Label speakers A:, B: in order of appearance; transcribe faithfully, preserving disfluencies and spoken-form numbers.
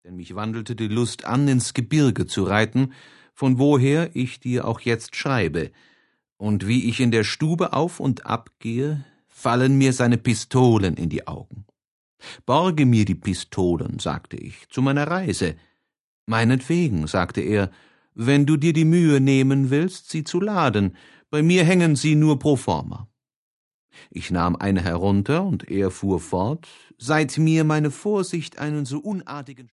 A: denn mich wandelte die Lust an, ins Gebirge zu reiten, von woher ich dir auch jetzt schreibe, und wie ich in der Stube auf und ab gehe, fallen mir seine Pistolen in die Augen. »Borge mir die Pistolen«, sagte ich, »zu meiner Reise.« »Meinetwegen«, sagte er, »wenn du dir die Mühe nehmen willst, sie zu laden. Bei mir hängen sie nur pro forma.« Ich nahm eine herunter, und er fuhr fort, »Seit mir meine Vorsicht einen so unartigen